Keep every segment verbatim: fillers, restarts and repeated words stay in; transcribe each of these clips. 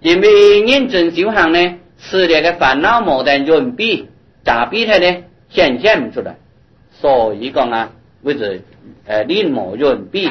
因为认真修行呢，使那个烦恼冇得润笔，咋笔它呢显现唔出来，所以讲啊，为是呃令冇润笔，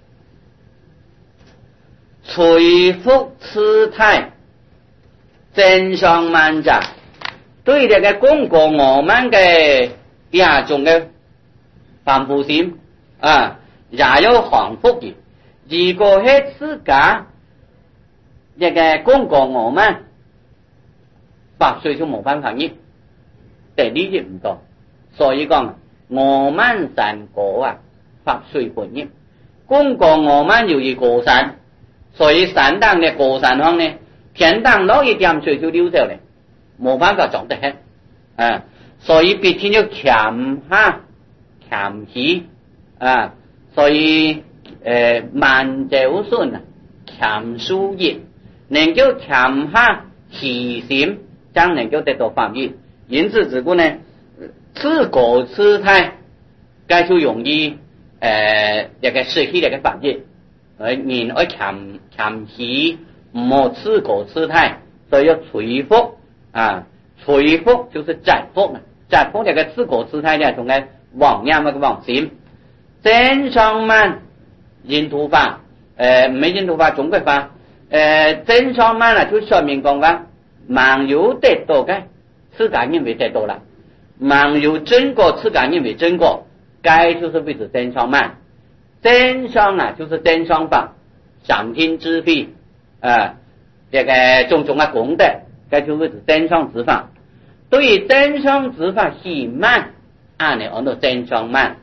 随福姿态，真相慢者，对这个公告我们嘅亚种嘅反复心啊，也有反复嘅。如果係自家一個公告我們百歲就冇辦法益，但理解唔到，所以講我們三個啊百歲半益，公告我們要以過山，所以三當嘅過山方呢，偏當攞一點水就溜走嚟，冇辦法做得起啊，所以必須要強下強起啊，所以呃慢走順啊，強輸益。能夠強下起心，將能夠得到法益。因此，自古呢，自果自態，該就容易誒一個失去一個法益。而人愛強強起，唔好自果自態，所以要隨福啊，隨福就是窄福啦，窄福一個自果自態呢，同嘅妄念嗰個妄心。真上慢，印度法誒唔係印度法，中國法。呃，真相慢了，就說明講話，盲有得到嘅，自家認為得到了；盲有真過，自家認為真過，該就是為之真相慢。真相啊，就是真相法，上天之法，啊，這個種種嘅功德，該就為之真相之法。對於真相之法是慢，按呢按到真相慢。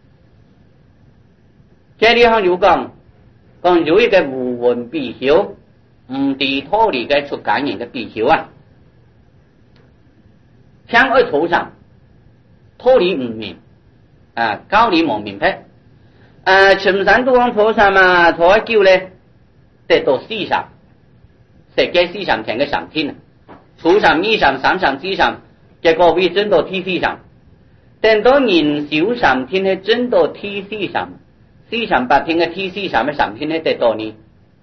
這裏行有講。講有一個無聞必曉，唔地脫離嘅出家人嘅必曉啊！聽愛土上，脫離唔明啊，教你冇明白啊！全山都講土上嘛，土一叫咧得到四上，實際四上成個上天啊！土上、二上、三上、四上，結果會真到天四上，等到人小上天係真到天四上。四上八天嘅天四上嘅上天咧得到呢，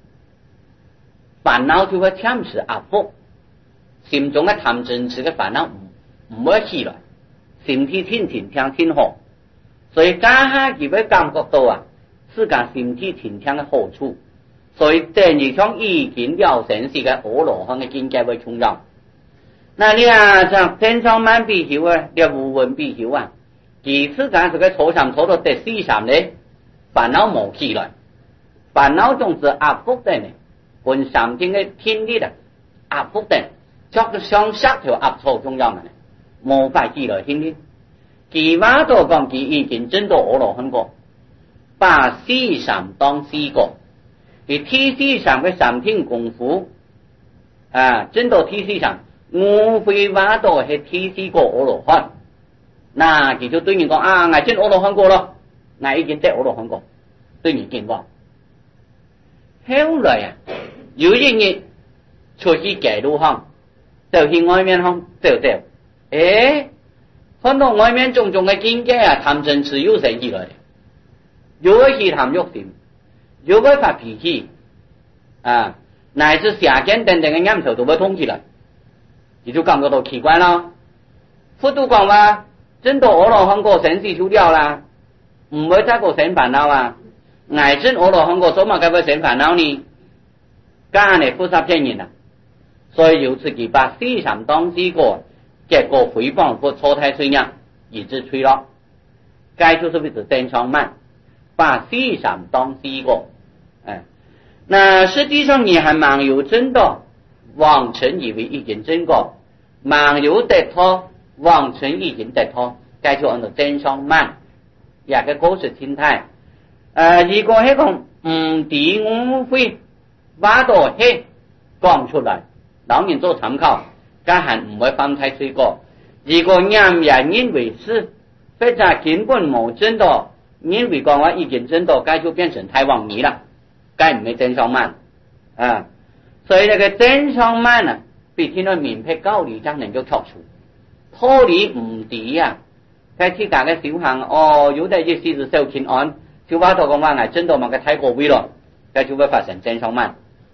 煩惱就會참時壓伏，心中嘅貪嗔癡嘅煩惱唔唔會起來，身體天天聽天好，所以家下佢會感覺到啊，自家身體天天嘅好處，所以等於從已經了成是嘅阿羅漢嘅境界為重要。那你啊，像真相慢必曉啊，你無聞必曉啊，其次講這個初上初到第四上咧。煩惱冇起來，煩惱總是壓伏的呢，本上天嘅天理的壓伏的，作個上下條壓錯中央嘅呢，冇法起來天理。其話都講佢已經真到阿羅漢果，把四上當四個，而天四上嘅上天功夫啊，真到天四上，無非話都係天四個阿羅漢，那佢就對面講啊，我真阿羅漢果咯。那已經得阿羅漢果，對你見過。後來啊，有一日出去街路行，就去外面行走走，誒，看到外面種種嘅境界啊，貪嗔癡又生起來，又會去貪欲心，又會發脾氣，啊，乃至下見等等嘅念頭都會通起來，你就感覺到奇怪咯。佛都講話，真到阿羅漢果生死除掉啦。唔會再個生煩惱啊！乃至阿羅漢果做乜嘅會生煩惱呢？家呢複雜騙人啊！所以由此佢把四上當四個，結果回報或錯太歲樣，以致吹落。該就是為之真相慢，把四上當四個。哎，那實際上你還盲有真道，妄稱以為已經真過，盲有得脫，妄稱已經得脫，該就按照真相慢。也個高識心態，呃，如果係講唔地誤會，話到係講出來，當然做參考，家係唔會放太水果。如果啱人認為是，或者根本冇真到，認為講話已經真到，該就變成太妄迷了，該唔係真相慢啊。所以呢個真相慢啊，必須要明白道理，才能夠跳出，脫離唔地啊。喺自家嘅小行，哦，有啲意思是受輕安，就話到講話係真到某個太過威咯，咁就會發生真相慢。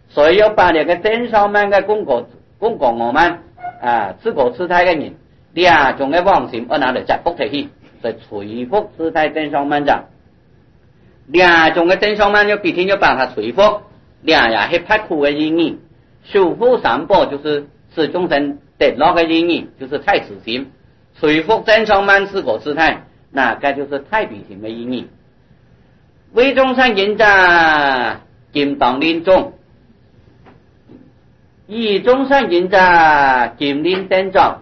所以要把那个真上面嘅公国公国我们啊自国姿态嘅人，两种嘅妄心，我拿嚟折服提起，就垂服姿态真上面咋。两种嘅真上面要必定要把它垂服，两呀係拍苦嘅意義，守護三寶就是使眾生得樂嘅意義，就是太子心。垂服真上面自國姿態，那該就是太比心嘅意義。為眾生言者，金當臨終。以众生言者，金臨天照。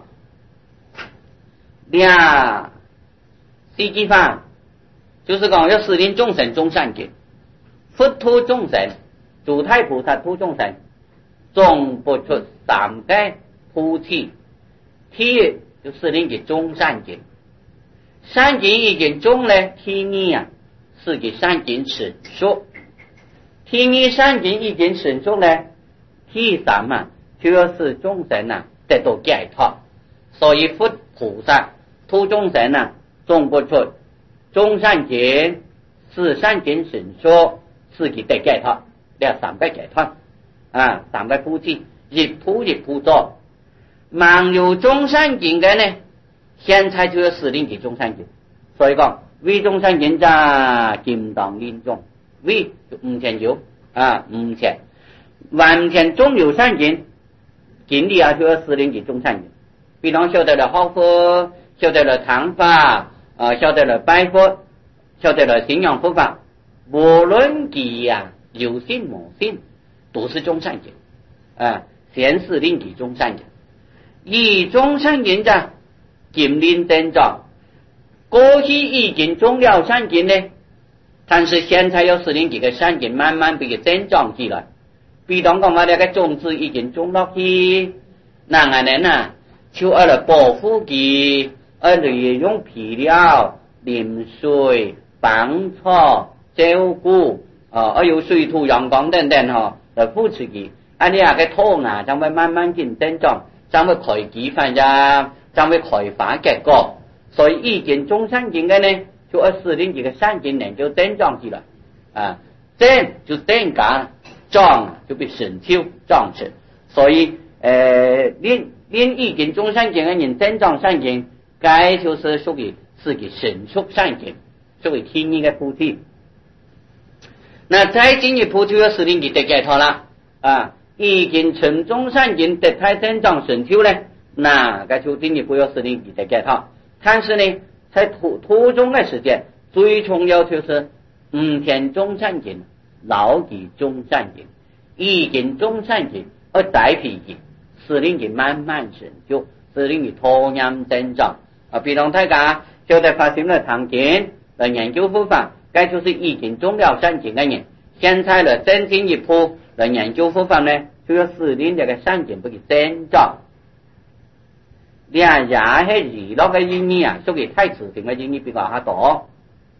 俩四句法，就是講要使令眾生種善根，佛土眾生，諸太菩薩土眾生，種不出三個菩提。第就使令佢種善根，善根已經種了，第二啊，是佢善根成熟。第二善根已經成熟了。第三啊，就要使眾生啊得到解脱，所以佛菩薩土眾生啊種不出種善根，使善根成熟，使佢得解脱，呢三個解脱啊，三個菩提，一菩一菩薩。盲有種善根嘅呢，現在就要使令佢種善根，所以講為種善根者，金當臨終，為就五千有啊，五千。完全種有善根，經歷啊就要使令佢種善根。比方曉得了學佛，曉得了禪法，啊曉得了拜佛，曉得了信仰佛法，無論佢呀有信無信，都是種善根啊。先使令佢種善根，以種善根者，金臨天照。過去已經種了善根呢，但是現在要使令佢嘅善根慢慢被佢增長起來。比方講我哋嘅種子已經種落去，那我哋呢就要嚟保護佢，要利用肥料、淋水、幫助、照顧，啊，要有水土陽光等等嗬，嚟扶持佢。啊，你啊嘅土啊，將會慢慢咁增長，將會開枝發芽，將會開花結果。所以已經種善根嘅呢，就要使令佢嘅善根能夠增長起來，啊，增就增加。長就被成就長成，所以呃，令令已經種善根嘅人增長善根，該就是屬於自己成熟善根，屬於天意嘅菩提。那再進一步就要使令佢得解脫啦，啊，已經成種善根得太增長成就呢，那該就進一步要使令佢得解脫。但是呢，在途途中嘅時間，最重要就是五天種善根。牢記種善根，已經種善根，而代替佢，使令佢慢慢成就，使令佢拖延增長。啊，比如大家就在發心來談經，來研究佛法，該就是已經種了善根嘅人，現在來增進一步來研究佛法呢，就要使令這個善根不去增長。兩牙係娛樂嘅意義啊，屬於太子性嘅意義比較較多。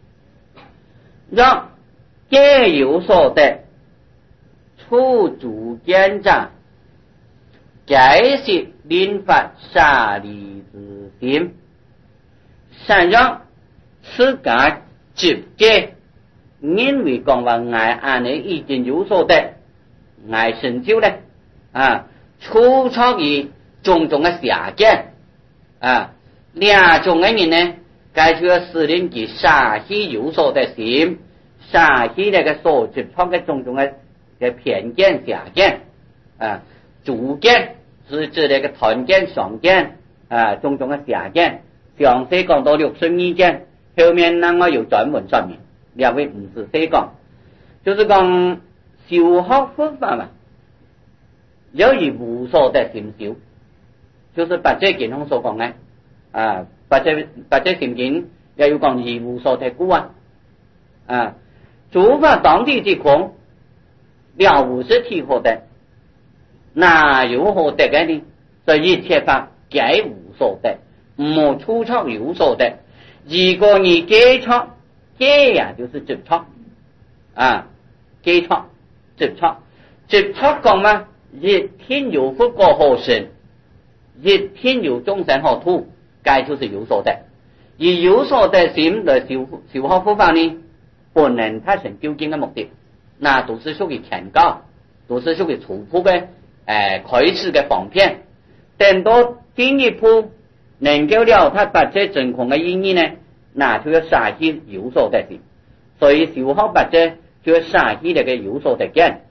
讓皆有所得，處諸見者，皆是令發舍利之心。三樣此家直接，因為講話愛安尼已經有所得，愛成就呢啊，處處於種種嘅舍見啊，兩種嘅人呢，該就要使令佢捨棄有所得心。捨棄那個所接觸嘅種種嘅嘅偏見、邪見啊，主見是指那個斷見、雙見啊，種種嘅邪見。詳細講到六十二見，後面呢我有專門說明，兩位唔是細講，就是講修學佛法嘛，要以無所得心修，就是八戒經上所講嘅啊，八戒八戒心經要有講以無所得故啊啊。諸法當體之空，了無是體可得，哪有可得嘅呢？所以一切法皆無所得，無處處有所得。如果你接觸，接呀就是接觸啊，接觸接觸接觸講嘛，一天有佛果可成，一天有眾生可度，該就是有所得。而有所得心來修修學佛法呢？本能達成究竟嘅目的，那都是屬於勸告都是属于初步的诶开始的方片。等到第一步能够了他把这情况的意义呢，那就要杀起有所得行。所以小学把这就要杀起那个有所得见。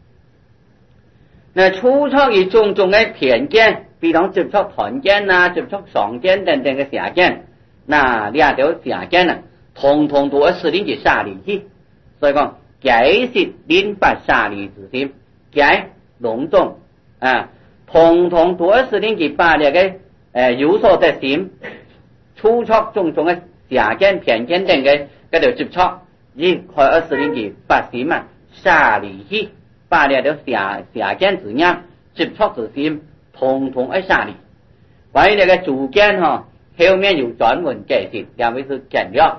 那初初以种种的偏见，比如接触团见啊、接触上见等等的邪见，那两条邪见啊，统统都是令其杀离去。所以讲，解释令不杀离之心，解隆重啊，统统都是令其把那个呃有所得心，初初种种的邪见、偏见等的嗰条接触，亦可以是令其把心啊杀离去。把那条邪邪见之念、接触之心，统统一杀离。关于那个主见哈，后面有专门解释，两位是简要。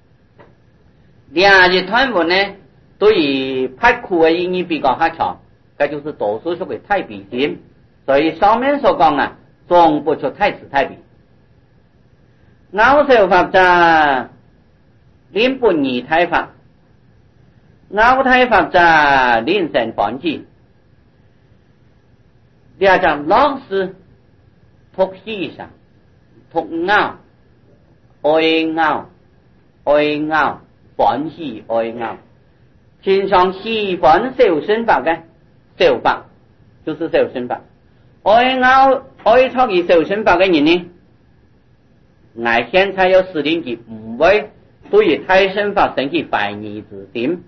两日团文呢，对于拍苦的意义比较较强，这就是多数属于太比心，所以上面所讲啊，总不出太词太比。拗手法则，令不二太法。拗太法则令神放弃，两张老师托起上，托拗，爱拗，爱拗，放弃爱拗。平常喜欢修身法的修法，就是修身法。爱拗爱操于修身法的人呢，我现在要使令其唔会对于太身法生起怀疑之心。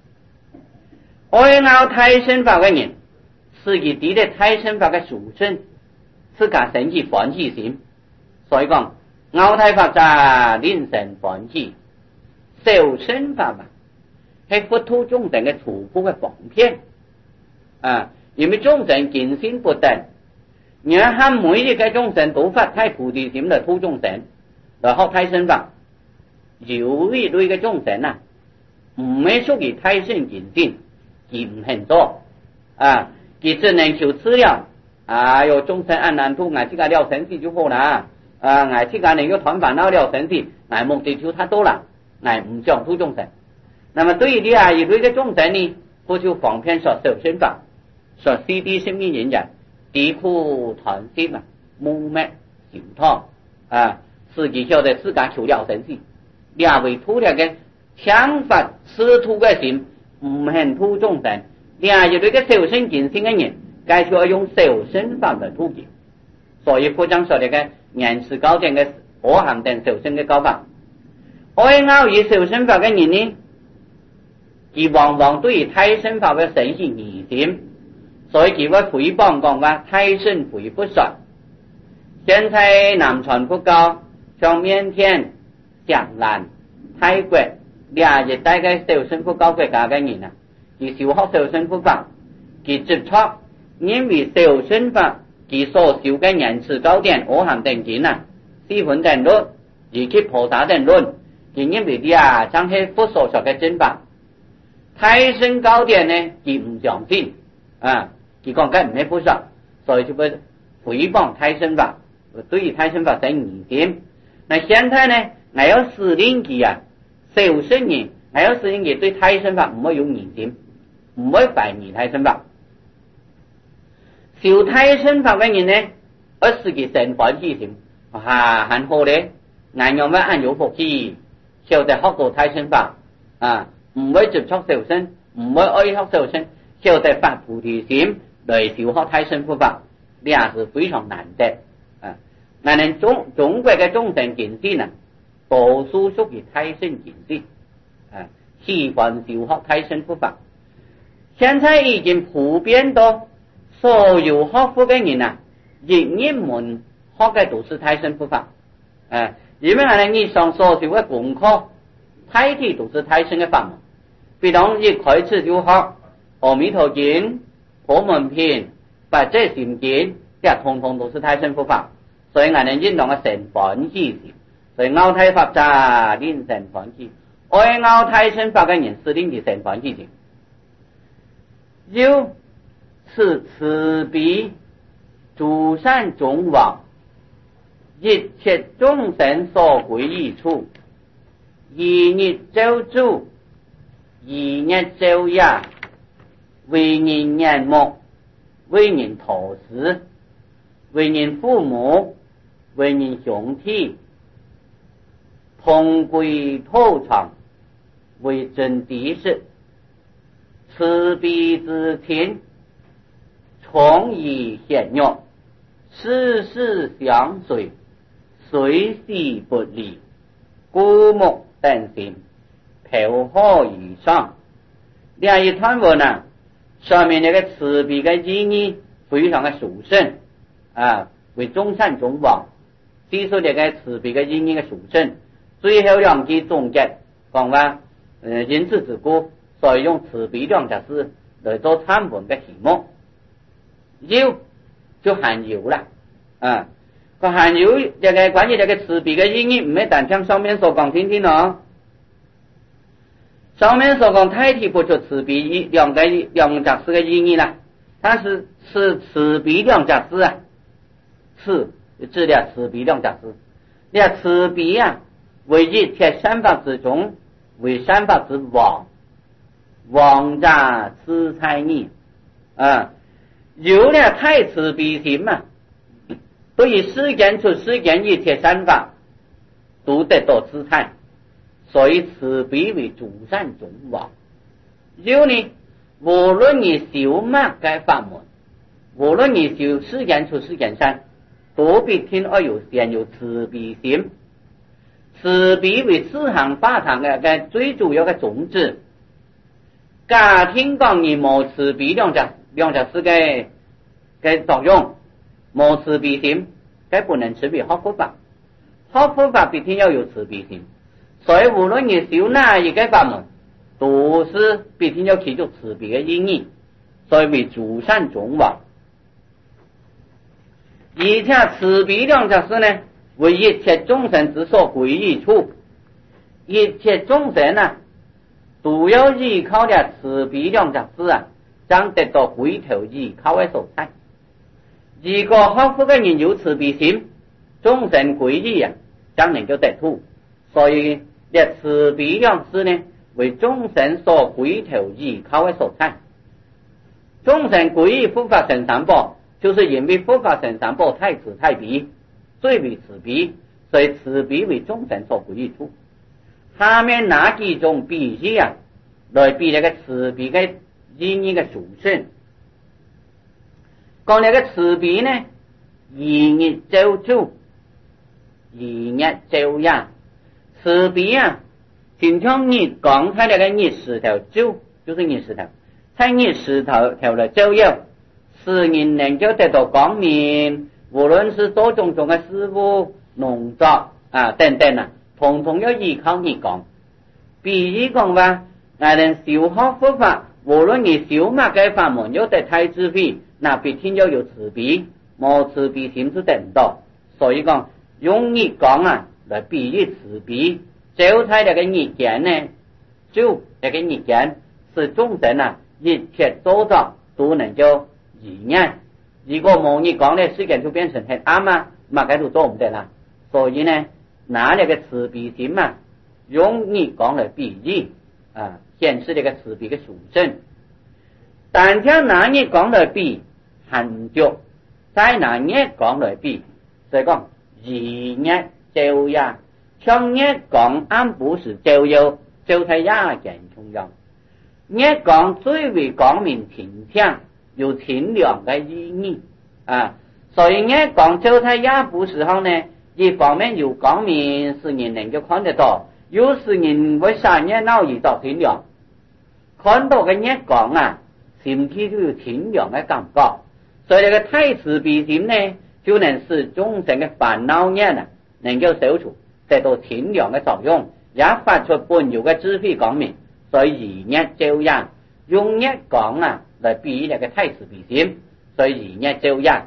爱拗太身法的人，是其敌的太身法的属性，是他生起放弃心。所以讲，拗太法则令神放弃，修身法嘛，是佛土众生的初步的防骗啊。因为众生见心不等，你看每一个众生都发太菩提心的土众生，然后太身法，有一类的众生啊，唔係屬於太身見心。佢唔肯做啊，佢只能求資料啊，有眾生安難度，我自己了生死就好啦啊，我自己能夠斷煩惱了生死，我目的就太多啦，我唔想度眾生。那麼對於呢啊一類嘅眾生呢，不就方便說修身法，說四諦心意人人，地苦團心啊，無滅心痛啊，自己曉得自己求了生死，兩位土了嘅想法是土嘅心。唔肯土眾生，另一類嘅修身見性嘅人，該就要用修身法來土嘅。所以佛講說呢個言辭高點嘅阿含等修身嘅教法，愛拗以修身法嘅人呢，佢往往對於太身法嘅生起疑心，所以佢會誹謗講話太身回不實。現在南傳佛教像緬甸、錫蘭、泰國。兩日大概修身佛教國家嘅人啊，佢小學修身佛法，佢接觸因為修身法，佢所修嘅言辭高點、阿含等經啊，四分等論，以及菩薩等論，佢因為啲啊，將係佛所說嘅真法，太身高點呢，佢唔相信啊，佢講緊唔係佛說，所以就會誹謗太身法，對於太身法生疑心。那現在呢，我要使令佢啊。修身人，還有使人對太身法唔會有疑心，唔會懷疑太身法。修太身法嘅人呢，而是佢神法之心，啊，很好咧。俺用乜按有福氣，曉得學到太身法啊，唔會接觸修身，唔會愛學修身，曉得發菩提心來修學太身佛法，呢也是非常難得啊。但係中中國嘅眾生見性啊。多數屬於太身見性啊，喜歡修學太身佛法。現在已經普遍到所有學佛嘅人啊，亦一門學嘅都是太身佛法啊，因為係你上所修嘅功課，大體都是太身嘅法門。比如一開始就學阿彌陀經、普門品、八者心經，這統統都是太身佛法，所以我哋應當嘅成本之時。所以拗太法則令神放棄，愛拗太身法嘅人是令佢神放棄嘅。又是慈悲諸善眾王，一切眾生所歸依處，一日周住，一日周也， 为人眼目，为人陶瓷，为人父母，为人兄弟，同归透长，为真谛士，慈悲之天，从以显用，世事相随，随喜不离，孤目等心，飘浩以上。两一谈文呢，上面那个慈悲的意义非常的殊胜啊，为众善众王。记述这个慈悲的意义的殊胜，最后两句总结讲话，呃，因此之故，所以用慈悲两个字来做参文的题目。有就含有了啊，个含有这个关于这个慈悲的意义，唔係單像上面所講聽聽哦。上面所講太提不出慈悲一兩個兩個字的意義啦，但是是慈悲兩個字啊，慈指了慈悲兩個字，呢慈悲啊，為一切善法之中，為善法之王，王者慈才義啊，有了太慈悲心嘛，對於世間出世間一切善法，都得到慈才。所以慈悲为众善众王。有呢，无论你修乜嘅法門，無論你修世間出世間善，都必定要有先有慈悲心。慈悲为四行法堂嘅嘅最主要嘅宗旨。家庭講你冇慈悲兩隻兩隻事嘅嘅作用，冇慈悲心，佢不能慈悲學佛法。學佛法必定要有慈悲心。所以无论你修哪一个法门，都是必定要起着慈悲的意义，所以为诸善众王。而且慈悲两个字呢，为一切众生之所归依处，一切众生啊，都要依靠了慈悲两个字啊，将得到回头依靠的所在。如果学佛的人有慈悲心，众生归依啊，将能够得土。所以这慈悲两字呢，为众生所回头依靠的所在。众生归依佛法僧三宝，就是因为佛法僧三宝太慈太悲，最为慈悲，所以慈悲为众生所归依处。下面哪几种比喻啊，来比那个慈悲的意义的殊胜。讲那个慈悲呢，一日周主，一日周呀。慈悲啊，经常你刚才那个你石头就就是你石头，在你石头头的周有，使人能够得到光明，无论是做种种的事物、农作啊等等啊，统统要依靠你讲。比喻讲话，那人修学佛法，无论你修乜嘅法門，要得太智慧，那必定要有慈悲，冇慈悲心是得唔到。所以讲用你讲啊。来比喻慈悲，就在那个日间呢，就那个日间是众生啊，一切做到都能够依念。如果冇你讲呢，世间就变成很暗啊，嘛该都做唔得啦。所以呢，拿那个慈悲心啊，用你讲来比喻啊，显示这个慈悲的殊胜。但将拿你讲来比，很久，再拿你讲来比，所以讲依念。就呀，像你讲俺不是就有，就在亚健中央。你讲最为光明清亮，有清亮的意义啊。所以你讲就在亚不时候呢，一方面有光明是人能够看得到，又是人为啥你脑一到清亮，看到嘅你讲啊，心体就有清亮的感觉。所以这个太慈悲心呢，就能使众生的烦恼念啊。能够消除，得到清亮的作用，也发出本有的智慧光明。所以一念照样，用一讲啊来比喻那个太慈悲心。所以一念照样，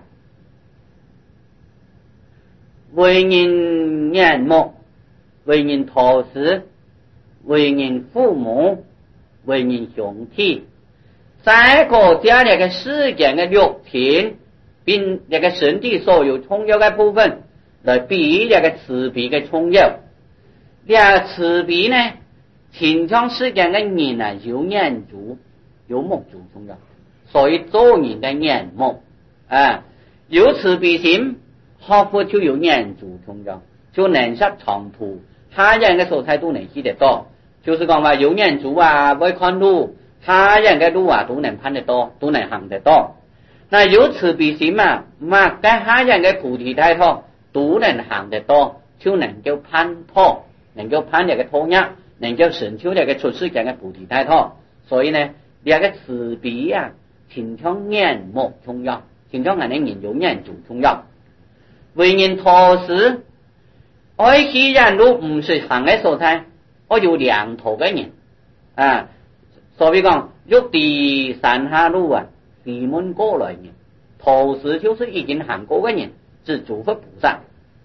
为人眼目，为人陶瓷，为人父母，为人兄弟，三个加那个世间的六天，并那个身体所有重要的部分。来比喻这个慈悲的重要，这慈悲呢，经常世间的人啊有眼足， 有目最重要。所以做人的眼目啊，有慈悲心，學佛就有眼最重要，就能識長途，他人嘅素材都能去得到。就是講話有眼珠啊，會看路，他人嘅路啊都能攀得到，都能行得到。那有慈悲心啊，擘嘅他人嘅菩提大道都能行得到，就能夠攀坡，能夠攀這個坡呀，能夠成就這個出世間嘅菩提大道。所以呢，這個慈悲啊，前窗眼目重要，前窗眼的人有眼最重要。為人托事，愛去人路唔是行嘅所在。我有兩頭嘅人啊，所以講玉地山下路啊，地門過來人，托事就是已經行過嘅人，是諸佛菩薩。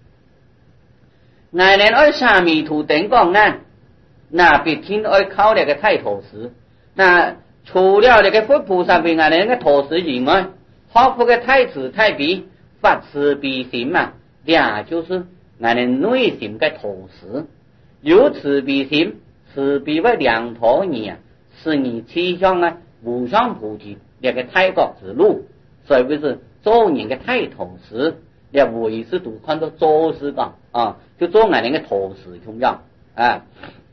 愛人愛沙彌圖等講呢，那別天愛靠呢個太托事。那除了呢個佛菩薩為愛人嘅托事以外，學佛嘅太慈太悲發慈悲心嘛，也就是愛人內心嘅托事。有慈悲心，慈悲為兩頭你啊，是你趨向啊無上菩提那個太高之路。所以不是做人嘅太托事，也唯是都看到做事講啊，就做愛人嘅托事重要啊。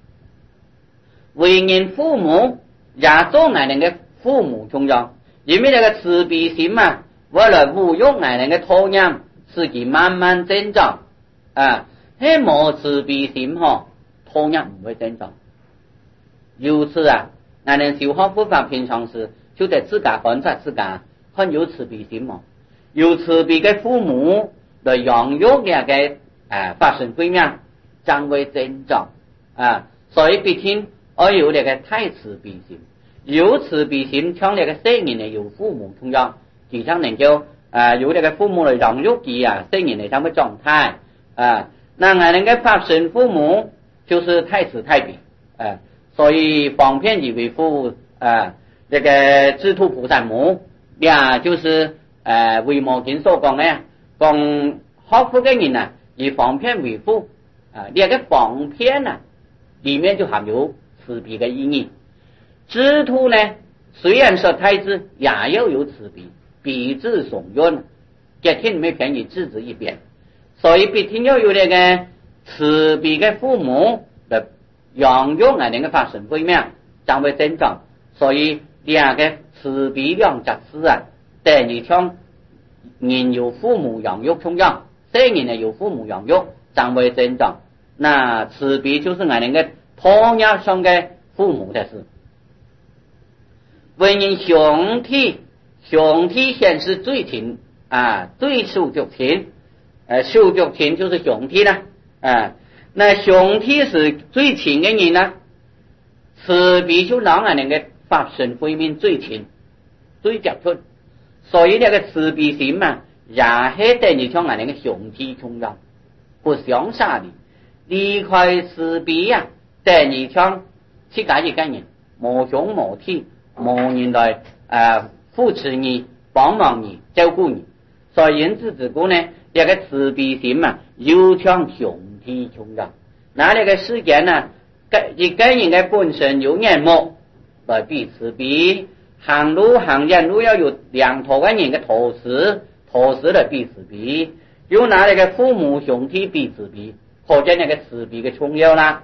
為人父母也做愛人嘅父母重要，因為那個慈悲心嘛，為了撫育愛人嘅土壤，使其慢慢增長啊。係冇慈悲心嗬，土壤唔會增長。由此啊，愛人修學佛法平常時，就得自家觀察自家，看有慈悲心嘛，有慈悲嘅父母來養育嘅嘅誒法身慧命，將會增長啊。所以必聽我有呢個太慈悲心，有慈悲心，像呢個聖人呢有父母同樣，其實能夠啊有呢個父母來養育佢啊，聖人呢咁嘅狀態啊。那愛人嘅法身父母就是太慈太悲啊，所以方便以為父啊，這個智土菩薩母，也就是誒維摩經所講嘅，講學佛嘅人啊，以方便為父啊，呢個方便啊，裡面就含有慈悲嘅意義。智土呢，雖然說太子，也要有慈悲，悲智雙運，一天沒便宜置之一邊。所以必定要有那個慈悲嘅父母來養育愛人嘅法身慧命，將會增長。所以兩個慈悲兩執事啊，等於像人有父母養育同樣，聖人呢有父母養育，將會增長。那慈悲就是愛人嘅托業上嘅父母的事。為人兄弟，兄弟先是最親啊，最受就親。呃，受腳親就是兄弟啦，啊，那兄弟是最親嘅人啦，慈悲就讓愛人嘅法身慧命最親，最接觸。所以呢個慈悲心嘛，也係等於像愛人嘅兄弟重要，不相殺的。離開慈悲呀，等於像自家一個人，無兄無弟，無人來啊扶持你、幫忙你、照顧你。所以因此之故呢，這個慈悲心啊，有像兄弟重要。那這個世間呢，一個人嘅本身有眼目來比慈悲，行路行人路要有兩頭嘅人嘅托事，托事來比慈悲，有拿這個父母兄弟比慈悲，可見那個慈悲嘅重要啦。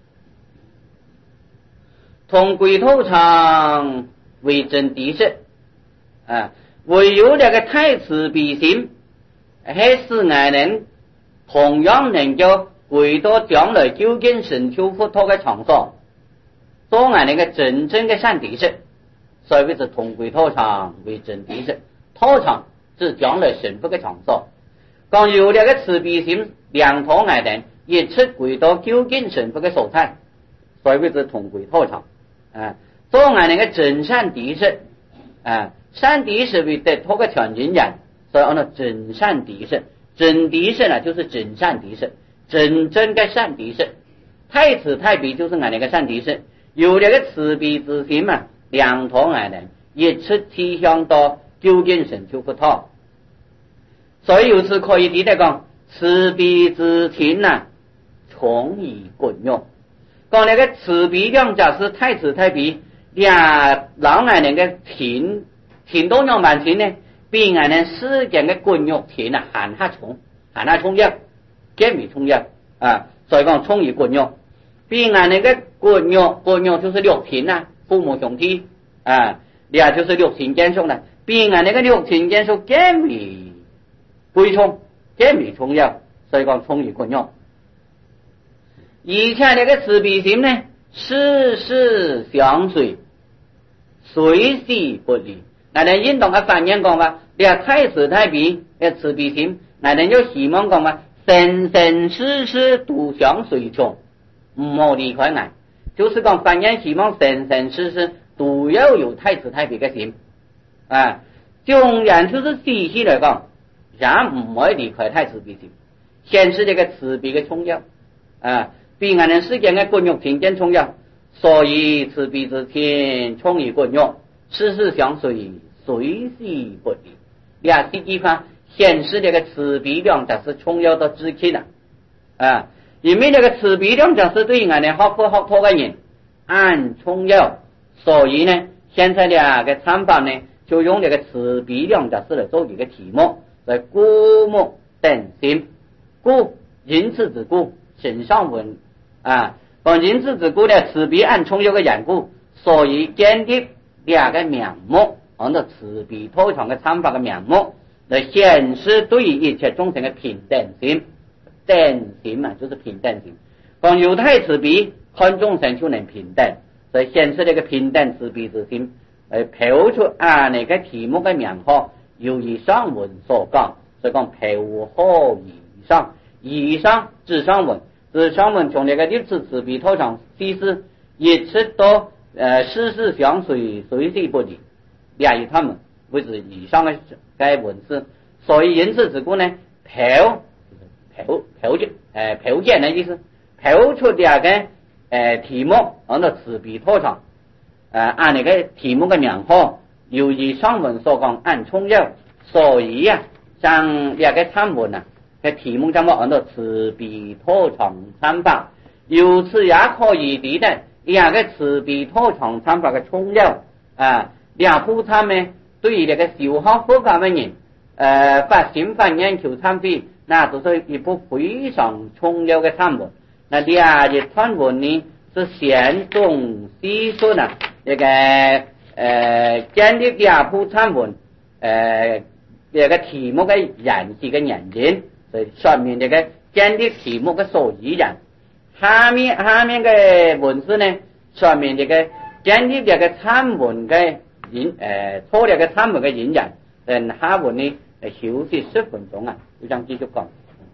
同歸道場為真諦實啊。唯有這個太慈悲心，係使愛人同樣能夠回到將來究竟成就佛陀嘅場所，做愛人嘅真正嘅善諦實。所以是同歸道場為真諦實，道場是將來成佛嘅場所。講有這個慈悲心，兩頭愛人一出回到究竟成佛嘅所在，所以是同歸道場啊，做愛人嘅真善諦實啊。善諦實為得脫個全人人，所以按照真善諦實，真諦實呢就是真善諦實，真正嘅善諦實。太慈太悲就是愛人嘅善諦實，有這個慈悲之心嘛，兩頭愛人一出趨向到究竟成就佛陀。所以由此可以睇得講，慈悲之情啊，從以滾用。講那個慈悲兩者是太慈太悲， 俩老爱人嘅田田多样万田呢，比爱人世间嘅滚肉田啊行下重，行下重一，减未重一啊，所以讲重于滚肉。比爱人嘅滚肉，滚肉就是六田啊，父母兄弟啊，俩就是六田减数啦。比爱人嘅六田减数减未贵重，减未重要，所以讲重于滚肉。而且呢个慈悲心呢，事事相随，随时不离。那人引导嘅反言讲话，你啊太慈太悲嘅慈悲心，那人就希望讲话，生生世世都相随从，唔好离开爱。就是讲反言希望生生世世都要有太慈太悲嘅心啊。纵然就是死死来讲，也唔可以离开太慈悲心，显示这个慈悲嘅重要啊。比俺人世间嘅滚肉田间重要，所以慈悲之天充于滚肉，事事相随，随时不离。俩些地方显示这个慈悲量就是重要的之气啦啊！因为这个慈悲量就是对俺人学科学托嘅人按重要，所以呢，现在俩个参法呢，就用这个慈悲量就是来做一个题目，来故目等心，故因此之故，身上文。啊，讲人之之故呢，慈悲按重要嘅缘故，所以建立两个面目，按照慈悲托藏嘅参法嘅面目，来显示对于一切众生嘅平等心，等心啊，就是平等心。讲有太慈悲，看众生就能平等，所以显示呢个平等慈悲之心，来表出啊那个题目嘅面目，由以上文所讲，所以讲表好以上，以上至上文。是上文从那个六次慈悲托藏西施，一直到呃事事相随，随时不离，俩以他们为止以上的该文字，所以因此之故呢，表表表解呃表解的意思，表出两个呃题目，按照慈悲托藏，呃按那个题目的名号，由于上文所讲按重要，所以呀、啊，像两个参文啊。嘅题目怎么按照慈悲托藏参法，由此也可以理得两个慈悲托藏参法嘅重要啊。两部参呢，对于那个修学佛法嘅人，呃发心发愿求参悔，那就是一部非常重要嘅参文。那两日参文呢，是显中细说呢，那个呃建立两部参文，呃那个题目嘅人事嘅原因。所以上面这个建立题目的所依然，下面下面的文字呢，上面这个建立这个参文的引呃错这个参文的引然，等下文呢休息十分钟啊，就这样继续讲。